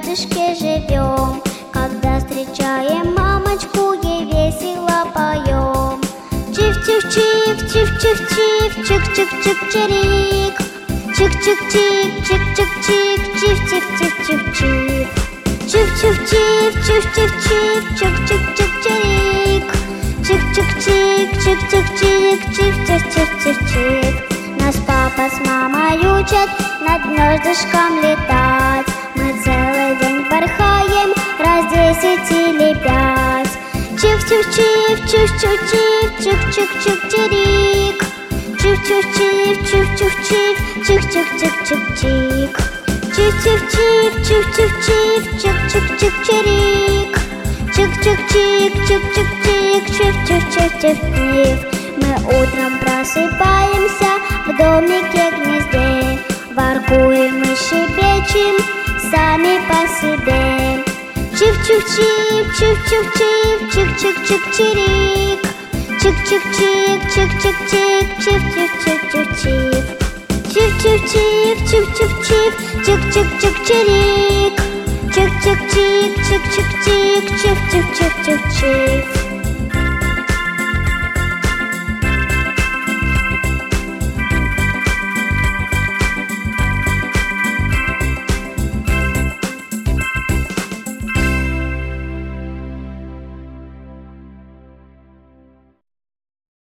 гнездышке живем. Когда встречаем мамочку, ей весело поем. Чиф-чиф-чиф, чиф-чиф-чиф, чик-чик-чик-чирик. Чик-чик-чик, чик-чик-чик, чиф-чиф-чиф-чиф-чиф. Чиф-чиф-чиф, чиф-чиф-чиф, чик-чик-чик-чирик. Чик-чик-чик, чик-чик-чик, чиф-чиф-чиф-чиф-чиф. Нас папа с мамой учат над гнездышком летать. Мы целый день порхаем, раз 10 или 5. Чиф-чиф-чиф, чиф-чиф-чиф, чик-чик-чик-чирик. Чиф-чиф-чиф, чиф-чиф-чиф, чик-чик-чик-чик-чик. Чиф-чиф-чиф, чиф-чиф-чиф, чик-чик-чик-чирик. Чик-чик-чик, чик-чик-чик, чиф-чиф-чиф-чиф-чиф. Мы утром просыпаемся в домике гнезде, воркуем и щебечем сами по себе. Чиф-чиф-чиф, чиф-чиф-чиф, чик-чик-чик-чирик. Чик-чик-чик, чик-чик-чик, чиф-чиф-чиф-чиф-чиф. Чиф-чиф-чиф, чиф-чиф-чиф, чик-чик-чик-чирик. Чик-чик-чик, чик-чик-чик, чиф-чиф-чиф-чиф-чиф.